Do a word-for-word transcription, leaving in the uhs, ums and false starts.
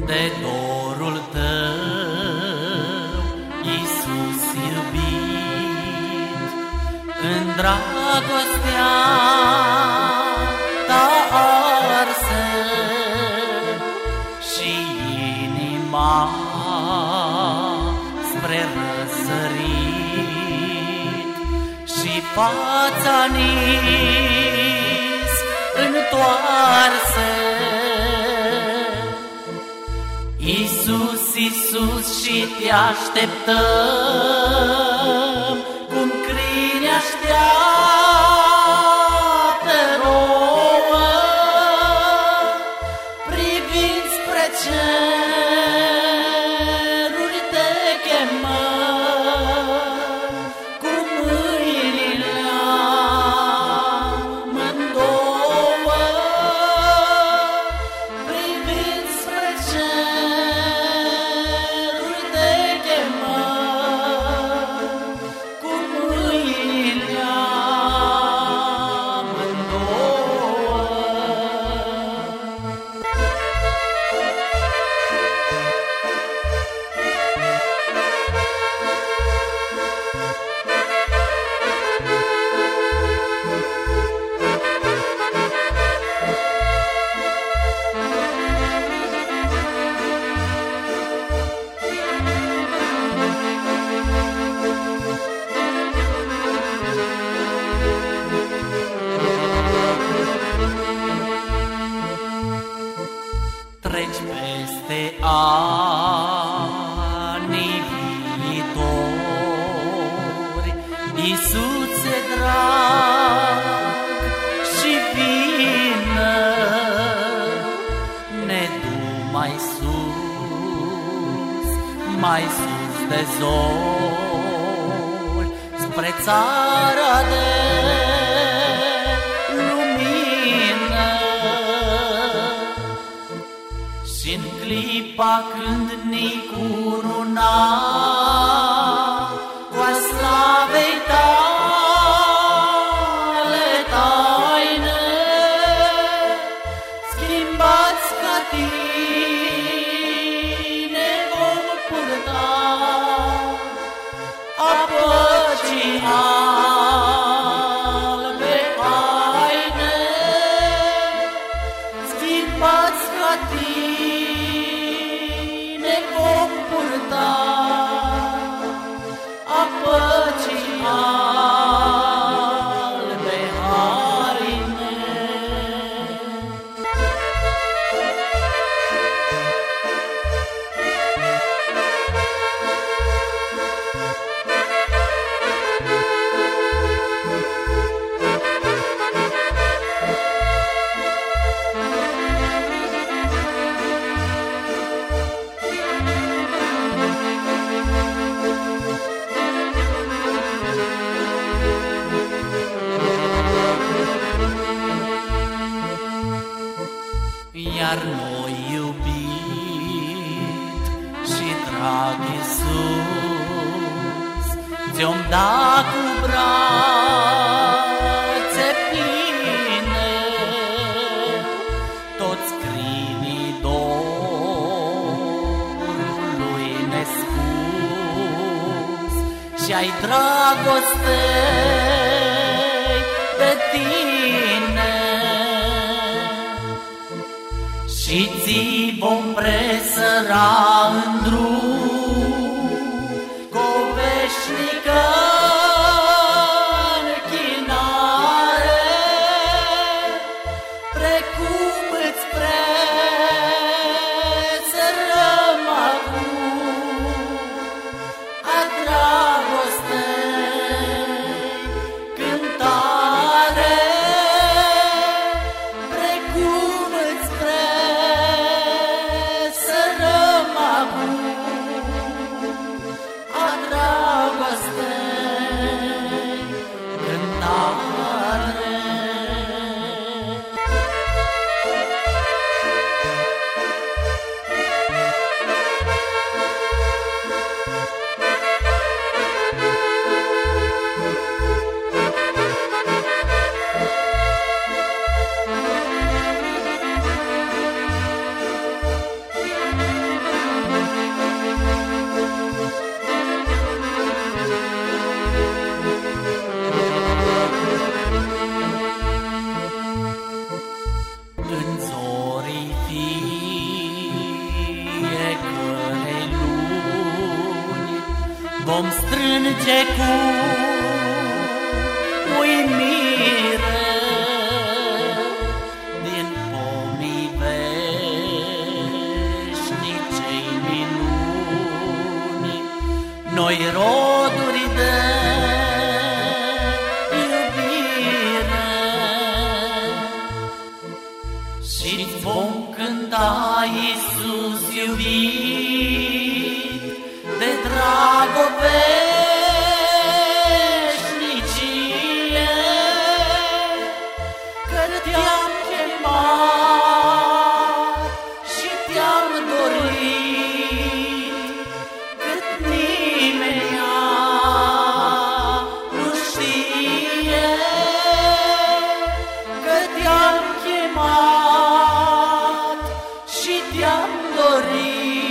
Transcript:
de dorul Tău, Iisus iubit, în dragostea Ta arsă și inima spre răsărit și fața nis întoarsă. Iisus, Iisus, și Te așteptăm, cum câini așteaptă rouă, privind spre ceruri Te chemăm, cu mâinile amândouă, privind spre ceruri Te chemăm, cu mâinile amândouă. Treci peste anii viitori, Iisuse drag, și vină, ne du mai sus, mai sus de zori, spre țara de lumină. Și-n clipa când ni curuna cu a slavei Tale taine, schimbați ca Tine vom purta a păcii albe haine, schimbați ca Tine vom purta a păcii albe haine. Iar noi, iubit și drag Iisus, Ți-om da cu brațe pline toți crinii dorului nespus și ai dragostei de Tine. Și ți vom presăra în drum cu o veșnică închinare, precum îți presărăm acum a dragostei cântare, precum îți presărăm acum vom strânge cu uimire din pomii veșnicei minuni, noi roduri de iubire, și-ți vom cânta, Iisus iubit, de dragă veșnicie, că te-am chemat și te-am dorit, cât nimeni nu știe, că te-am chemat și te-am dorit.